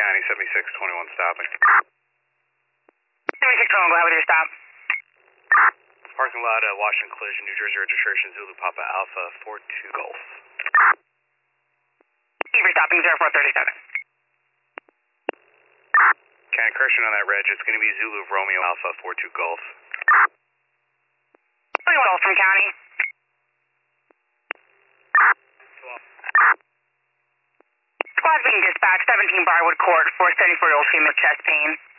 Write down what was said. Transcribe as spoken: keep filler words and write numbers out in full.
County, seventy-six twenty-one stopping. seventy-six twenty-one, go ahead with your stop. Parking lot, uh, Washington Collision, New Jersey registration, Zulu Papa Alpha, four two Golf. Beaver stopping zero four thirty-seven. County correction on that reg, it's going to be Zulu Romeo Alpha, four two Golf. twenty-one Golf from County. Squad being dispatched, seventeen Briarwood Court, four seventy-four year old female chest pain.